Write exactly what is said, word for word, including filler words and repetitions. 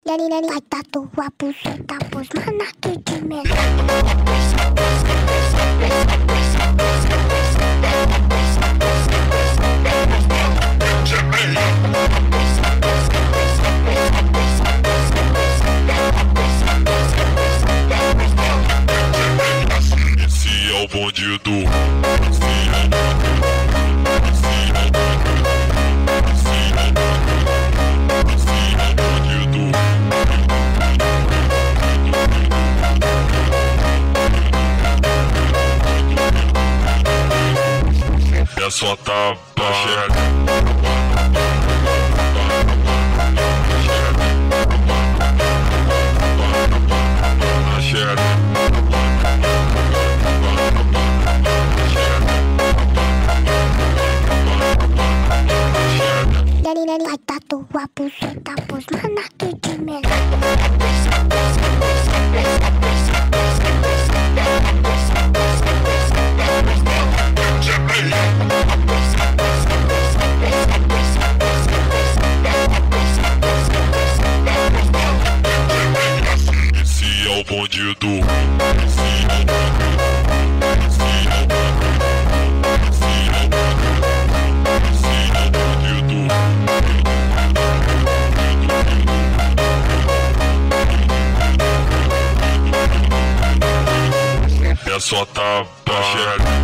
Nani, nani, vai tatuar buceta, pros mana que te merece. Esse é o bonde do é só tapa, Nani, nani, vai tatuar buceta, pros mana que te merece. esse é o bonde do é só tapa.